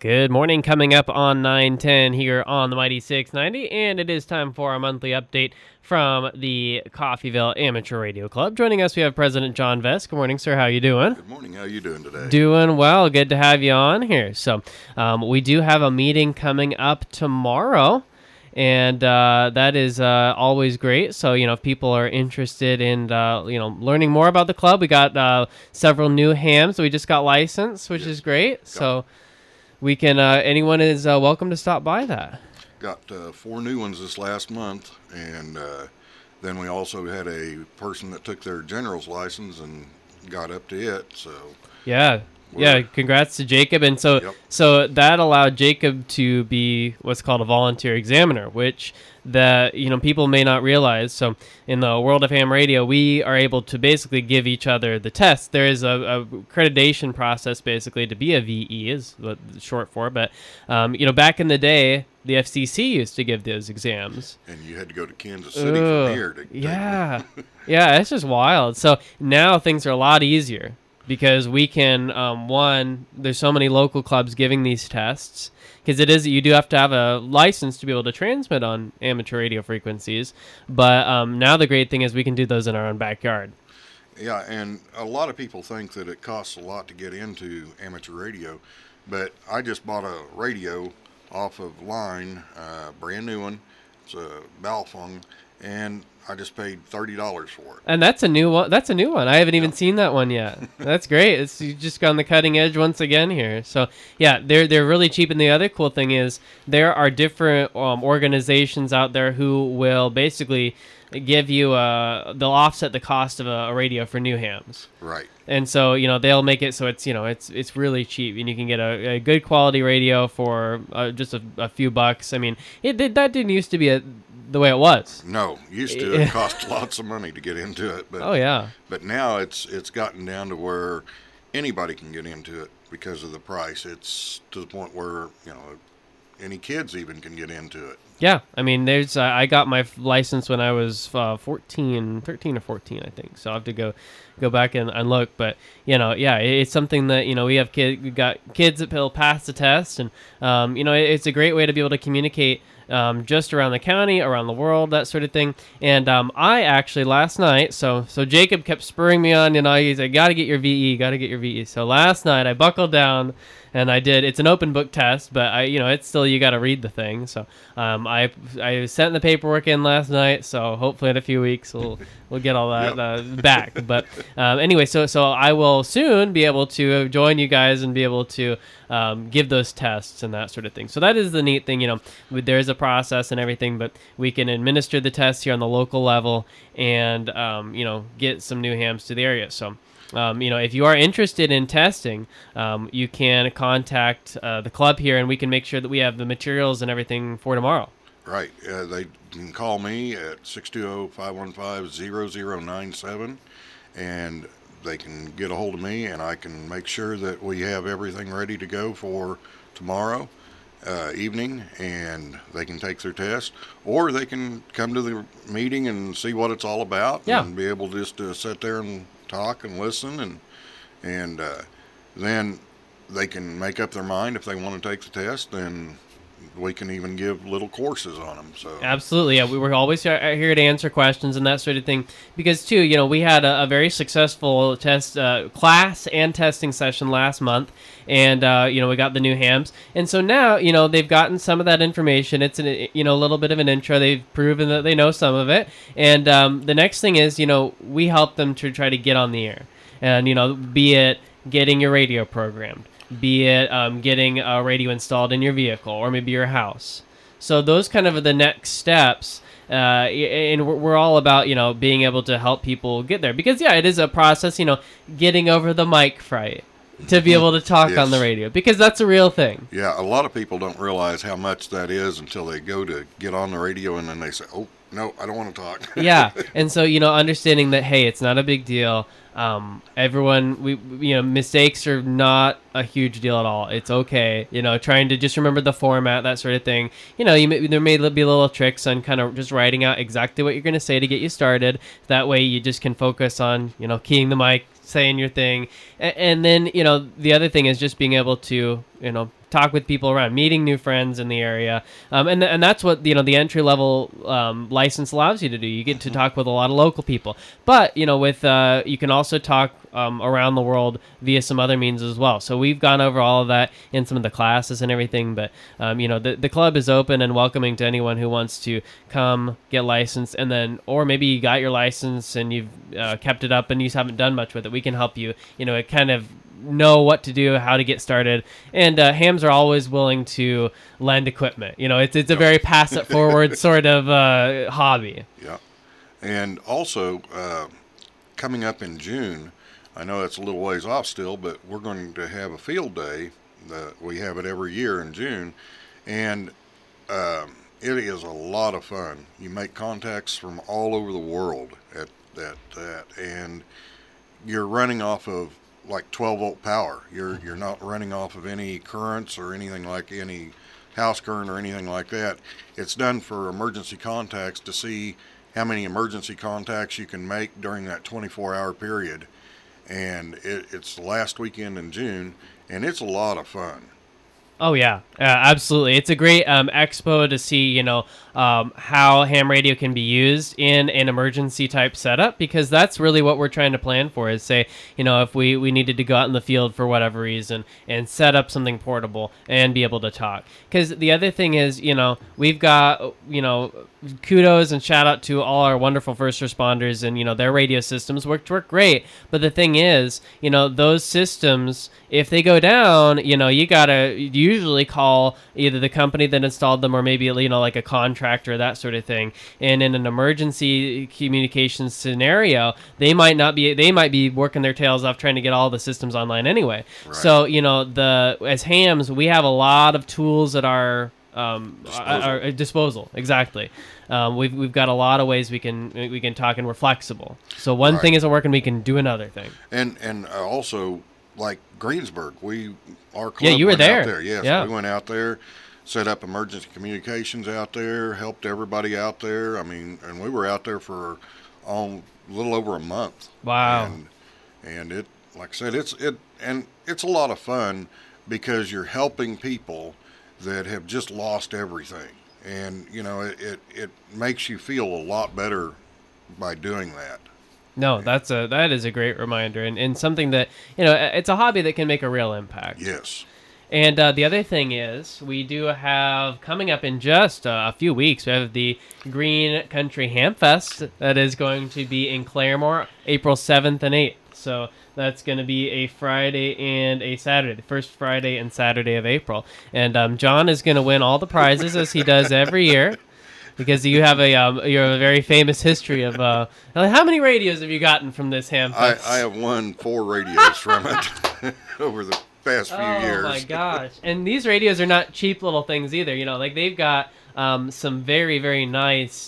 Good morning, coming up on 910 here on the Mighty 690, and it is time for our monthly update from the Coffeyville Amateur Radio Club. Joining us, we have President John Vest. Good morning, sir. How you doing? Good morning. How you doing today? Doing well. Good to have you on here. So we do have a meeting coming up tomorrow, and that is always great. So, if people are interested in, learning more about the club, we got several new hams. We just got licensed, which is great. So we can, anyone is welcome to stop by that. Got 4 new ones this last month, and then we also had a person that took their general's license and got up to it. So yeah, congrats to Jacob. And so that allowed Jacob to be what's called a volunteer examiner, which people may not realize. So in the world of ham radio, we are able to basically give each other the test. There is a accreditation process basically to be a VE is what it's short for. But back in the day, the FCC used to give those exams. And you had to go to Kansas City from here to yeah, it's just wild. So now things are a lot easier because we can there's so many local clubs giving these tests. Because you do have to have a license to be able to transmit on amateur radio frequencies. But now the great thing is we can do those in our own backyard. Yeah, and a lot of people think that it costs a lot to get into amateur radio. But I just bought a radio off of line, brand new one. It's a Baofeng, and I just paid $30 for it. And that's a new one. I haven't even seen that one yet. That's great. You just got on the cutting edge once again here. So yeah, they're really cheap. And the other cool thing is there are different organizations out there who will basically give you they'll offset the cost of a radio for new hams. Right. And so they'll make it so it's it's really cheap, and you can get a good quality radio for just a few bucks. I mean, that didn't used to be the way it was. No, used to. It cost lots of money to get into it. But, oh, yeah. But now it's gotten down to where anybody can get into it because of the price. It's to the point where, any kids even can get into it. Yeah. I mean, I got my license when I was 13 or 14, I think. So I'll have to go back and look. But, it's something that, we got kids that will pass the test. And, it's a great way to be able to communicate just around the county, around the world, that sort of thing. And I actually last night, so Jacob kept spurring me on, he said, gotta get your VE. So last night I buckled down and I did. It's an open book test, but it's still, you gotta read the thing. So I sent the paperwork in last night, so hopefully in a few weeks we'll get all that back. But anyway, so I will soon be able to join you guys and be able to give those tests and that sort of thing. So that is the neat thing, there's a process and everything, but we can administer the tests here on the local level and, get some new hams to the area. So, if you are interested in testing, you can contact the club here, and we can make sure that we have the materials and everything for tomorrow. Right. They can call me at 620-515-0097, and they can get a hold of me, and I can make sure that we have everything ready to go for tomorrow evening, and they can take their test, or they can come to the meeting and see what it's all about, and be able just to sit there and talk and listen, and then they can make up their mind if they want to take the test, and we can even give little courses on them. So absolutely, yeah, we were always here to answer questions and that sort of thing, because too, we had a very successful test class and testing session last month, and we got the new hams, and so now they've gotten some of that information. It's a little bit of an intro. They've proven that they know some of it, and the next thing is we help them to try to get on the air, and be it getting your radio programmed, be it getting a radio installed in your vehicle or maybe your house. So those kind of are the next steps, and we're all about being able to help people get there, because it is a process, getting over the mic fright to be able to talk on the radio, because that's a real thing. Yeah, a lot of people don't realize how much that is until they go to get on the radio, and then they say, oh, no, I don't want to talk. Yeah, and so, understanding that, hey, it's not a big deal. Everyone, mistakes are not a huge deal at all. It's okay. Trying to just remember the format, that sort of thing. There may be little tricks on kind of just writing out exactly what you're going to say to get you started. That way you just can focus on, keying the mic, saying your thing. And then, the other thing is just being able to, talk with people around, meeting new friends in the area, and that's what the entry level license allows you to do. You get to talk with a lot of local people, but with you can also talk around the world via some other means as well. So we've gone over all of that in some of the classes and everything, but the club is open and welcoming to anyone who wants to come get licensed, and then, or maybe you got your license and you've kept it up and you haven't done much with it. We can help you, kind of know what to do, how to get started, and hams are always willing to lend equipment. It's a very pass it forward sort of hobby. Yeah, and also coming up in June, I know it's a little ways off still, but we're going to have a field day. We have it every year in June, and it is a lot of fun. You make contacts from all over the world at that, and you're running off of like 12-volt power. You're not running off of any currents or anything, like any house current or anything like that. It's done for emergency contacts to see how many emergency contacts you can make during that 24-hour period. And it's the last weekend in June, and it's a lot of fun. Oh yeah, absolutely. It's a great expo to see, how ham radio can be used in an emergency type setup, because that's really what we're trying to plan for. Is say, if we needed to go out in the field for whatever reason and set up something portable and be able to talk. Because the other thing is, we've got, kudos and shout out to all our wonderful first responders, and their radio systems work great. But the thing is, those systems, if they go down, you gotta usually call either the company that installed them or maybe like a contractor, that sort of thing. And in an emergency communications scenario, they might be working their tails off trying to get all the systems online anyway. Right. So as hams, we have a lot of tools at our disposal. Exactly. We've got a lot of ways we can talk, and we're flexible. So one thing isn't working, we can do another thing. And also, like Greensburg, our club you were went there. Out there. Yes, yeah. We went out there, set up emergency communications out there, helped everybody out there. I mean, and we were out there for a little over a month. Wow. And it, like I said, it's a lot of fun, because you're helping people that have just lost everything, and it makes you feel a lot better by doing that. No, that is a great reminder, and something that it's a hobby that can make a real impact. Yes. And the other thing is, we do have coming up in just a few weeks, we have the Green Country Ham Fest that is going to be in Claremore, April 7th and 8th. So that's going to be a Friday and a Saturday, the first Friday and Saturday of April. And John is going to win all the prizes, as he does every year, because you have a very famous history of how many radios have you gotten from this ham fest? I have won 4 radios from it over the past few years. Oh my gosh. And these radios are not cheap little things either. Like they've got some very, very nice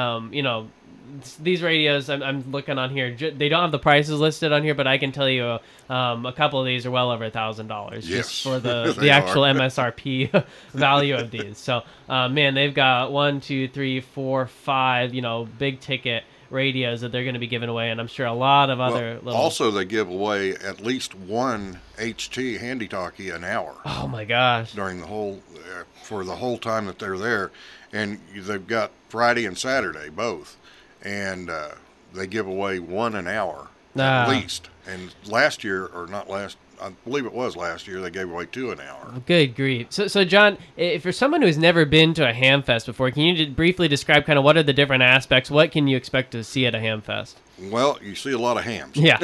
these radios. I'm looking on here. They don't have the prices listed on here, but I can tell you a couple of these are well over $1,000 just for the actual MSRP value of these. So man, they've got 1, 2, 3, 4, 5 big ticket radios that they're going to be giving away, and I'm sure a lot of other little... Also, they give away at least one HT handy talkie an hour. Oh my gosh. During the whole for the whole time that they're there, and they've got Friday and Saturday both, and they give away one an hour at least. And last year, or not last, I believe it was last year, they gave away 2 an hour. Good grief. So John, if for someone who's never been to a ham fest before, can you briefly describe kind of what are the different aspects? What can you expect to see at a ham fest? Well, you see a lot of hams. Yeah.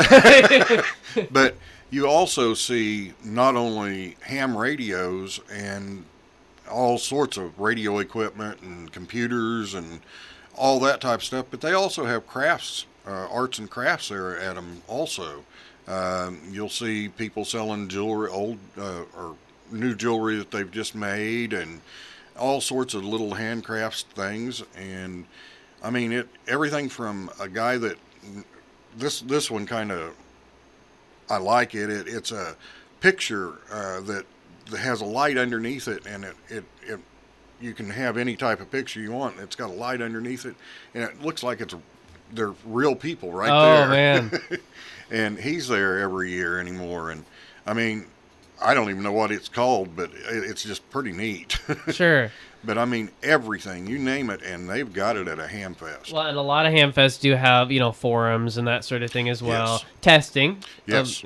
But you also see not only ham radios and all sorts of radio equipment and computers and all that type of stuff, but they also have crafts, arts and crafts there at them also. You'll see people selling jewelry, old or new jewelry that they've just made, and all sorts of little handcrafts things. And I mean, everything from a guy that this one kind of, I like it. It's a picture that has a light underneath it, and it you can have any type of picture you want. It's got a light underneath it, and it looks like they're real people right there. Oh man. And he's there every year anymore. And I mean, I don't even know what it's called, but it's just pretty neat. Sure. But I mean, everything, you name it, and they've got it at a ham fest. Well, and a lot of ham fests do have, forums and that sort of thing as well. Yes. Testing. Yes.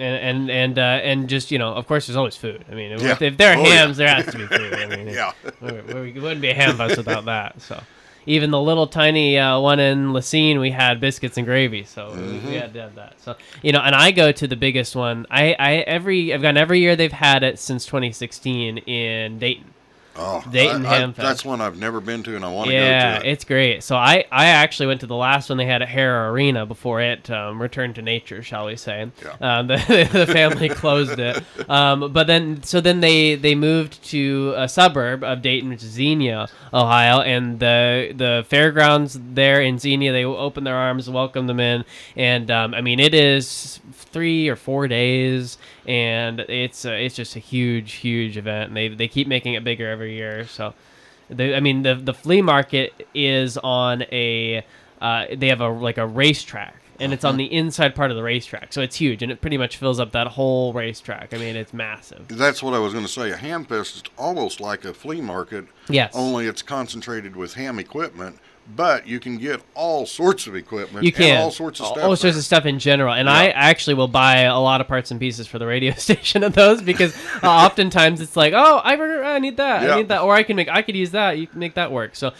And just, of course, there's always food. I mean, Yeah. if there are Oh, yeah. hams, there has to be food. I mean, Yeah. we wouldn't be a ham fest without that. So, even the little tiny one in Lacine, we had biscuits and gravy. So we had to have that. So, and I go to the biggest one. I've gone every year they've had it since 2016 in Dayton. Oh, Dayton Ham Fest. That's one I've never been to, and I want to go Yeah, to it. it's great. So I actually went to the last one they had at Hara Arena before it returned to nature, shall we say. Yeah. The family closed it. But then they moved to a suburb of Dayton, which is Xenia, Ohio, and the fairgrounds there in Xenia, they opened their arms, welcomed them in, and I mean, it is 3 or 4 days, and it's just a huge event, and they keep making it bigger every year. So the flea market is on they have a racetrack, and it's on the inside part of the racetrack, so it's huge, and it pretty much fills up that whole racetrack. I mean, it's massive. That's what I was going to say. A ham fest is almost like a flea market, Yes. only it's concentrated with ham equipment, but you can get all sorts of equipment You can and all sorts of stuff. all sorts of stuff in general, and I actually will buy a lot of parts and pieces for the radio station of those, because oftentimes it's like, oh, I need that, Yeah. I need that, or I could use that. You can make that work. So,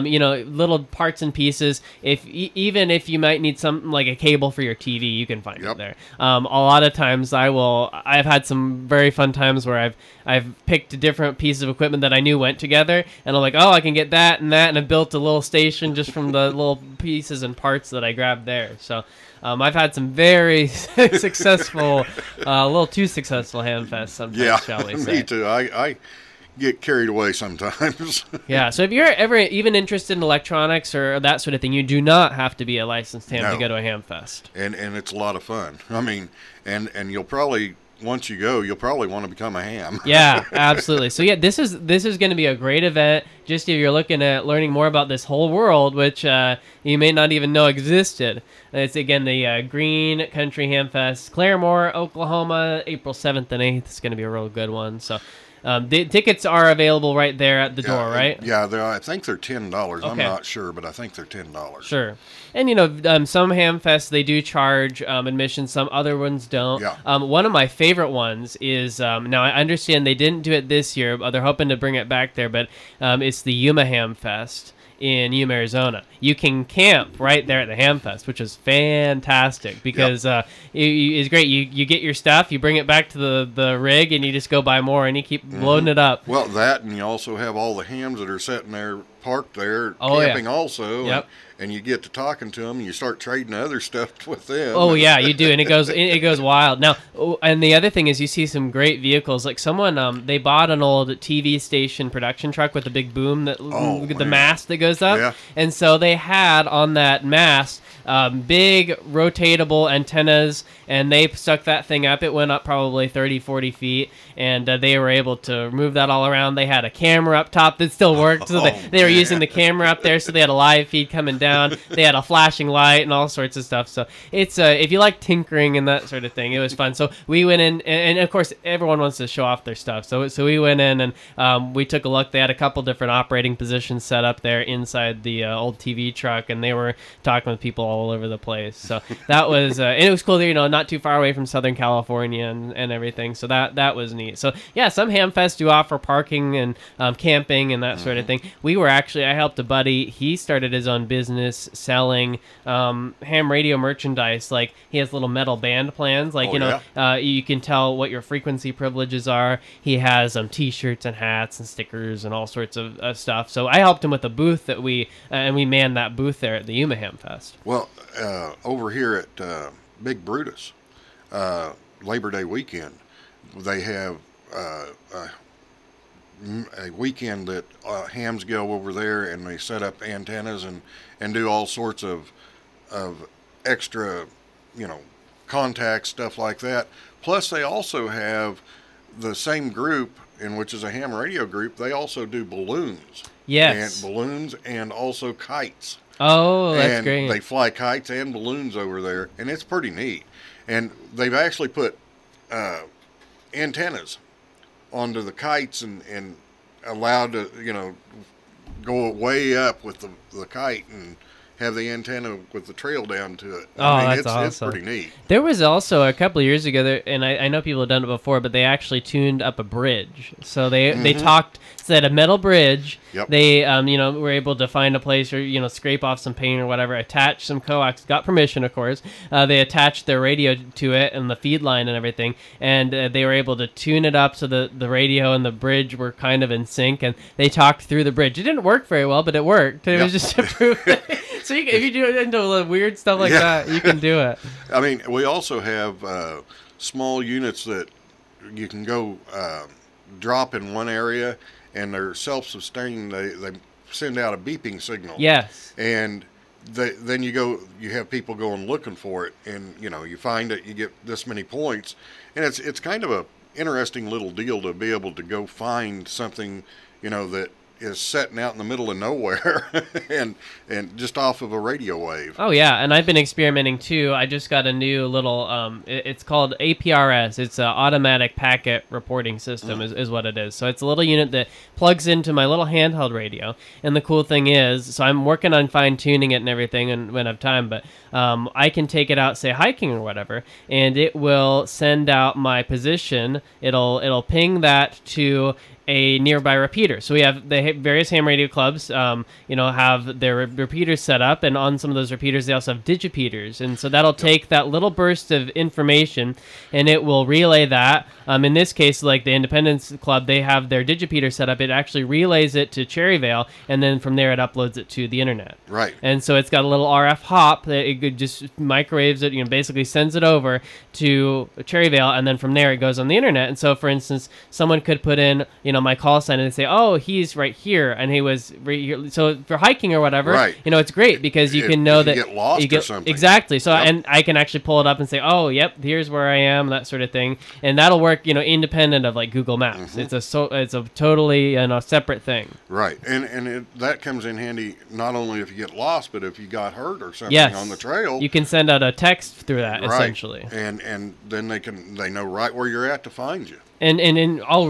little parts and pieces. Even if you might need something like a cable for your TV, you can find it there. A lot of times I've had some very fun times where I've picked different pieces of equipment that I knew went together, and I'm like, oh, I can get that, and I built a little station just from the little pieces and parts that I grabbed there. So I've had some very successful, a little too successful ham fests sometimes, shall we say. Me too. I get carried away sometimes. Yeah, so if you're ever even interested in electronics or that sort of thing, you do not have to be a licensed ham to go to a ham fest. And it's a lot of fun. I mean, and you'll probably, once you go, you'll probably want to become a ham. Yeah, absolutely. So yeah, this is going to be a great event. Just if you're looking at learning more about this whole world, which you may not even know existed. It's again the Green Country Ham Fest, Claremore, Oklahoma, April 7th and 8th. It's going to be a real good one. So the tickets are available right there at the door, right? Yeah, I think they're $10. I'm Okay. not sure, but I think they're $10. Sure. And, some ham fests, they do charge admission. Some other ones don't. Yeah. One of my favorite ones is, now I understand they didn't do it this year, but they're hoping to bring it back there, but it's the Yuma Ham Fest in Yuma, Arizona. You can camp right there at the Ham Fest, which is fantastic because it's great. You get your stuff, you bring it back to the rig, and you just go buy more, and you keep loading it up. Well, that, and you also have all the hams that are sitting there parked there Oh, camping yeah. also. Yep. And you get to talking to them, and you start trading other stuff with them. Oh yeah, you do, and it goes wild. Now, and the other thing is, you see some great vehicles. Like someone, they bought an old TV station production truck with a big boom the man. mast that goes up, Yeah. and so they had on that mast big rotatable antennas, and they stuck that thing up. It went up probably 30, 40 feet, and they were able to move that all around. They had a camera up top that still worked, so they were using the camera up there, so they had a live feed coming down. They had a flashing light and all sorts of stuff. So it's if you like tinkering and that sort of thing, it was fun. So we went in, and of course everyone wants to show off their stuff. So we went in and we took a look. They had a couple different operating positions set up there inside the old TV truck, and they were talking with people all over the place. So that was and it was cool. Not too far away from Southern California and everything. So that was neat. So yeah, some ham fests do offer parking and camping and that sort of thing. I helped a buddy. He started his own business selling ham radio merchandise. Like he has little metal band plans. Like you can tell what your frequency privileges are. He has t-shirts and hats and stickers and all sorts of stuff. So I helped him with a booth that we manned that booth there at the Yuma Ham Fest. Well, over here at Big Brutus, Labor Day weekend, they have a weekend that hams go over there and they set up antennas and do all sorts of extra, contact stuff like that. Plus, they also have the same group, in which is a ham radio group. They also do balloons. Yes. And balloons and also kites. Oh, that's and great. They fly kites and balloons over there, and it's pretty neat. And they've actually put antennas onto the kites and allowed to, go way up with the kite and have the antenna with the trail down to it. Oh, that's it's awesome. pretty neat. There was also a couple of years ago, and I know people have done it before, but they actually tuned up a bridge. So they talked, said a metal bridge. Yep. They were able to find a place or scrape off some paint or whatever, attach some coax, got permission of course. They attached their radio to it and the feed line and everything, and they were able to tune it up so the radio and the bridge were kind of in sync, and they talked through the bridge. It didn't work very well, but it worked. It was just to prove it. So if you do it into weird stuff like that, you can do it. I mean, we also have small units that you can go drop in one area, and they're self-sustaining. They send out a beeping signal. Yes. And then you have people going looking for it, and you find it, you get this many points, and it's kind of a interesting little deal to be able to go find something, that is setting out in the middle of nowhere and just off of a radio wave. Oh yeah, and I've been experimenting too. I just got a new little it's called APRS. It's an automatic packet reporting system is what it is. So it's a little unit that plugs into my little handheld radio. And the cool thing is, so I'm working on fine tuning it and everything and when I have time, but I can take it out, say hiking or whatever, and it will send out my position. It'll ping that to a nearby repeater. So we have the various ham radio clubs, have their repeaters set up, and on some of those repeaters, they also have digipeaters. And so that'll take that little burst of information, and it will relay that. In this case, like the Independence Club, they have their digipeater set up. It actually relays it to Cherryvale, and then from there, it uploads it to the internet. Right. And so it's got a little RF hop that it just microwaves it, basically sends it over to Cherryvale, and then from there, it goes on the internet. And so, for instance, someone could put in, my call sign, and they say, oh, he's right here, and he was right here. So for hiking or whatever, right. It's great because you can know that you get lost or something. Exactly. So yep. And I can actually pull it up and say, oh, yep, here's where I am, that sort of thing, and that'll work, independent of like Google Maps. It's a totally separate thing. Right, and that comes in handy not only if you get lost, but if you got hurt or something on the trail. You can send out a text through that essentially, and then they know right where you're at to find you. And in all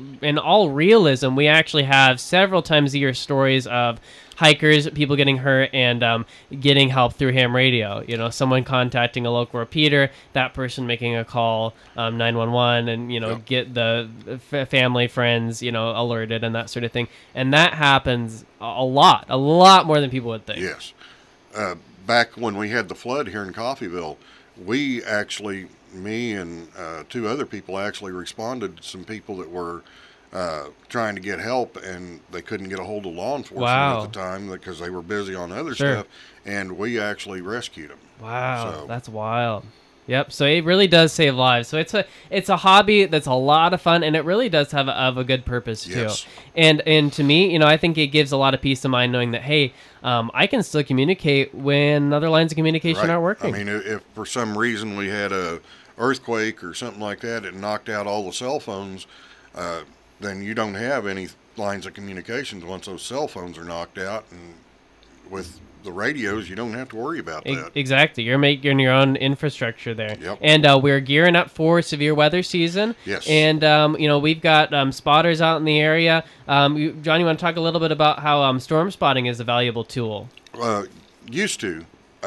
realism, we actually have several times a year stories of hikers, people getting hurt, and getting help through ham radio. Someone contacting a local repeater, that person making a call 911, and get the family, friends, alerted and that sort of thing. And that happens a lot more than people would think. Yes. Back when we had the flood here in Coffeyville, we actually, me and two other people actually responded to some people that were trying to get help, and they couldn't get a hold of law enforcement at the time because they were busy on other stuff, and we actually rescued them. Wow, so that's wild. Yep. So it really does save lives. So it's a hobby that's a lot of fun, and it really does have a good purpose too. Yes. And to me, I think it gives a lot of peace of mind knowing that I can still communicate when other lines of communication aren't working. I mean, if for some reason we had a earthquake or something like that, it knocked out all the cell phones, then you don't have any lines of communications once those cell phones are knocked out. And with the radios, you don't have to worry about that. Exactly. You're making your own infrastructure there. Yep. And we're gearing up for severe weather season. Yes. And, we've got spotters out in the area. John, you want to talk a little bit about how storm spotting is a valuable tool? Used to.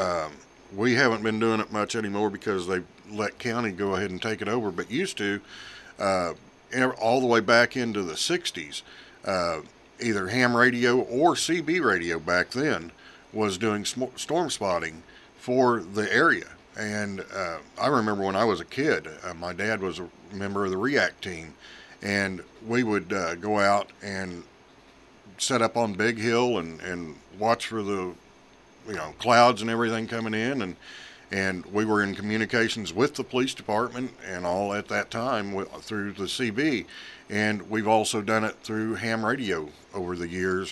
We haven't been doing it much anymore because they let county go ahead and take it over. But used to, all the way back into the 60s, either ham radio or CB radio back then was doing storm spotting for the area. And I remember when I was a kid, my dad was a member of the REACT team, and we would go out and set up on Big Hill and watch for the clouds and everything coming in, and we were in communications with the police department and all at that time through the CB, and we've also done it through ham radio over the years.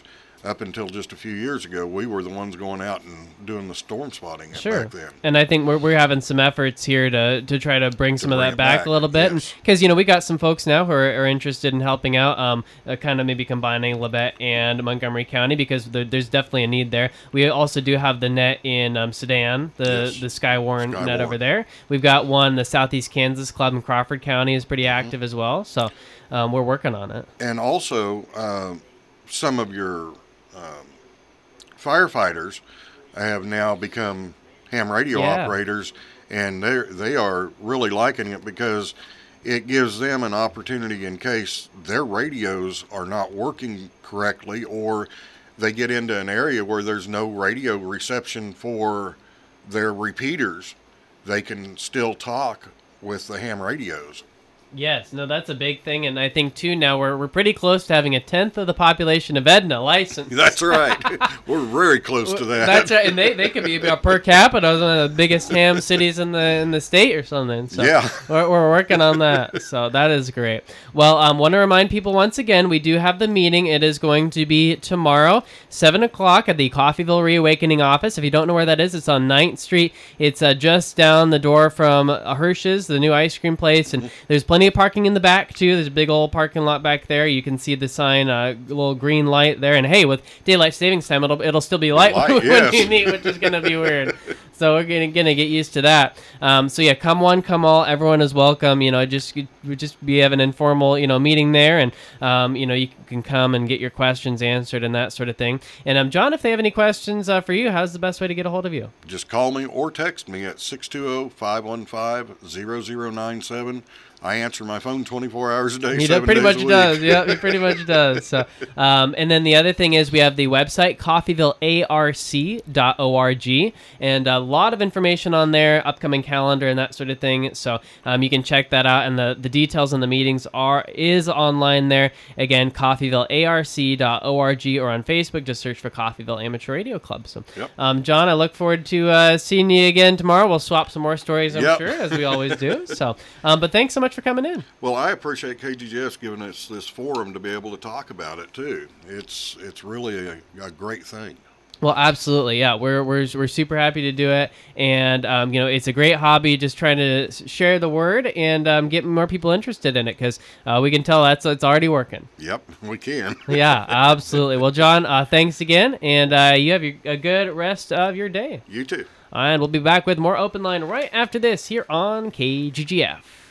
up until just a few years ago, we were the ones going out and doing the storm spotting Sure. back then. And I think we're having some efforts here to try to bring some of bring that it back back, a little bit. yes. Because, we got some folks now who are interested in helping out, kind of maybe combining Labette and Montgomery County, because there's definitely a need there. We also do have the net in Sedan, the Skywarn net over there. We've got one, the Southeast Kansas Club in Crawford County is pretty active as well. So we're working on it. And also, some of your firefighters have now become ham radio Yeah. operators, and they are really liking it because it gives them an opportunity in case their radios are not working correctly, or they get into an area where there's no radio reception for their repeaters. They can still talk with the ham radios. Yes, no, that's a big thing, and I think too now we're pretty close to having a tenth of the population of Edna licensed. That's right. We're very close to that. That's right, and they could be per capita one of the biggest ham cities in the state or something. So Yeah. we're working on that. So that is great. Well, want to remind people once again, we do have the meeting. It is going to be tomorrow, 7:00 at the Coffeyville Reawakening office. If you don't know where that is, it's on 9th Street. It's just down the door from Hirsch's, the new ice cream place, and there's plenty of parking in the back too. There's a big old parking lot back there. You can see the sign, a little green light there. And hey, with daylight savings time, it'll still be light when yes. you meet, which is gonna be weird. So we're gonna get used to that. So yeah, come one, come all. Everyone is welcome. We have an informal meeting there, and you can come and get your questions answered and that sort of thing. And John, if they have any questions for you, how's the best way to get a hold of you? Just call me or text me at 620-515-0097. I answer my phone 24 hours a day, He 7 pretty days much a does. week. Yeah, he pretty much does. So, and then the other thing is we have the website, coffeyvillearc.org, and a lot of information on there, upcoming calendar and that sort of thing. So you can check that out, and the details on the meetings is online there. Again, coffeyvillearc.org, or on Facebook, just search for Coffeyville Amateur Radio Club. So, Yep. John, I look forward to seeing you again tomorrow. We'll swap some more stories, I'm Yep. sure, as we always do. So, but thanks so much for coming in. Well, I appreciate KGGS giving us this forum to be able to talk about it too. It's really a great thing. Well, absolutely, yeah. We're super happy to do it, and it's a great hobby. Just trying to share the word and get more people interested in it, because we can tell it's already working. Yep, we can. Yeah, absolutely. Well, John, thanks again, and you have a good rest of your day. You too. And we'll be back with more Open Line right after this here on KGGF.